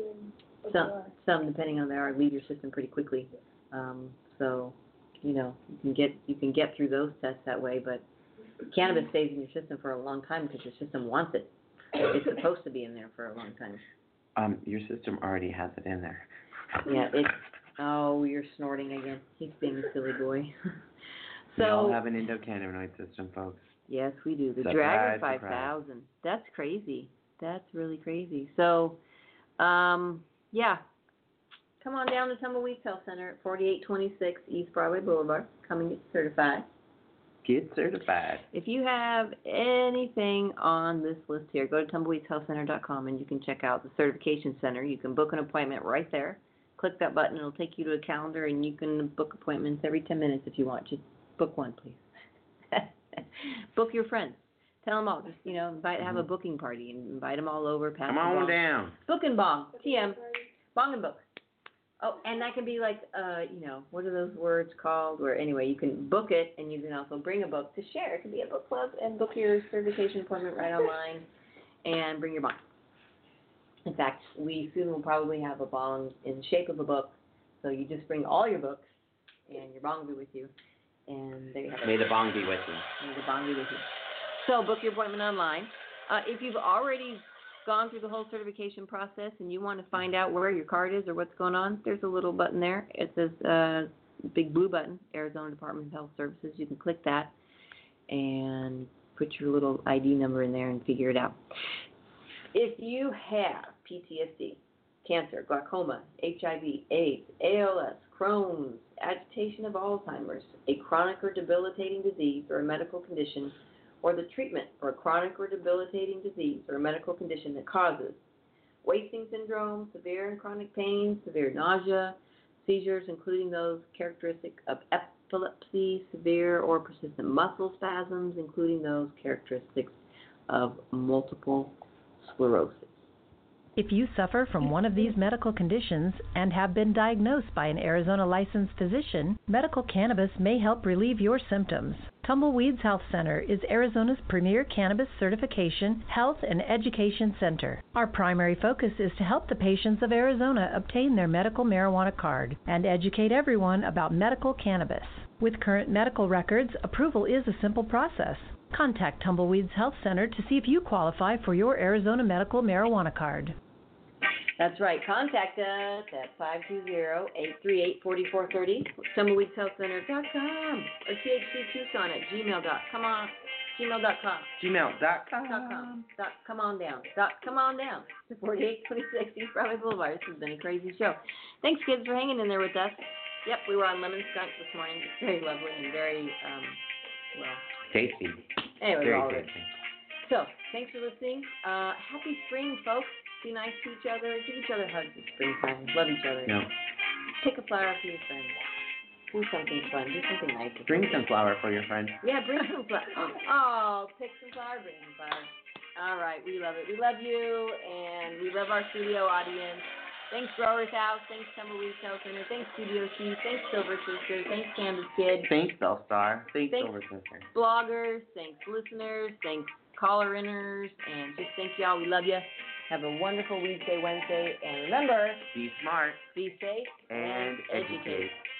some depending on they are, leave your system pretty quickly. So you can get through those tests that way. But cannabis stays in your system for a long time because your system wants it. It's supposed to be in there for a long time. Your system already has it in there. Yeah, oh, you're snorting again. He's being a silly boy. We all have an endocannabinoid system, folks. Yes, we do. The Dragon 5000. That's crazy. That's really crazy. So, yeah. Come on down to Tumbleweeds Health Center at 4826 East Broadway Boulevard. Come and get certified. Get certified. If you have anything on this list here, go to tumbleweedshealthcenter.com and you can check out the certification center. You can book an appointment right there. Click that button. It'll take you to a calendar, and you can book appointments every 10 minutes if you want. Just book one, please. Book your friends. Tell them all. Just, have a booking party and invite them all over. Come on down. Book and bong. TM. Bong and book. Oh, and that can be like, what are those words called? Where, anyway, you can book it, and you can also bring a book to share. It can be a book club, and book your certification appointment right online, and bring your bong. In fact, we soon will probably have a bong in the shape of a book, so you just bring all your books, and your bong be with you, and there you have it. May the bong be with you. May the bong be with you. So book your appointment online. If you've already gone through the whole certification process and you want to find out where your card is or what's going on, there's a little button there. It says big blue button, Arizona Department of Health Services. You can click that and put your little ID number in there and figure it out. If you have PTSD, cancer, glaucoma, HIV, AIDS, ALS, Crohn's, agitation of Alzheimer's, a chronic or debilitating disease or a medical condition, or the treatment for a chronic or debilitating disease or a medical condition that causes wasting syndrome, severe and chronic pain, severe nausea, seizures, including those characteristic of epilepsy, severe or persistent muscle spasms, including those characteristics of multiple sclerosis. If you suffer from one of these medical conditions and have been diagnosed by an Arizona licensed physician, medical cannabis may help relieve your symptoms. Tumbleweeds Health Center is Arizona's premier cannabis certification, health, and education center. Our primary focus is to help the patients of Arizona obtain their medical marijuana card and educate everyone about medical cannabis. With current medical records, approval is a simple process. Contact Tumbleweeds Health Center to see if you qualify for your Arizona medical marijuana card. That's right. Contact us at 520-838-4430, tumbleweedshealthcenter.com, or thctucson@gmail.com. Gmail.com. Gmail.com. Come on down. Come on down to 4826 East Broadway Boulevard. This has been a crazy show. Thanks, kids, for hanging in there with us. Yep, we were on lemon skunk this morning. It's very lovely and very, Tasty. anyway, Very all of it. tasty. So, thanks for listening. Happy spring, folks. Be nice to each other. Give each other hugs at springtime. Love each other. No. Pick a flower for your friend. Do something fun. Do something nice. Bring some flour for your friend. Yeah, bring some flower. Oh, pick some flower, bring some flower. All right, we love it. We love you, and we love our studio audience. Thanks, Growers House. Thanks, Tumbleweed Health Center. Thanks, Studio C. Thanks, Silver Sisters. Thanks, Canvas Kid. Thanks, Bellstar. Thanks, Thanks. Silver Sister. Bloggers. Thanks, listeners. Thanks, caller-inners. And just thank y'all. We love you. Have a wonderful Weedsday, Wednesday. And remember, Be smart be safe and educate.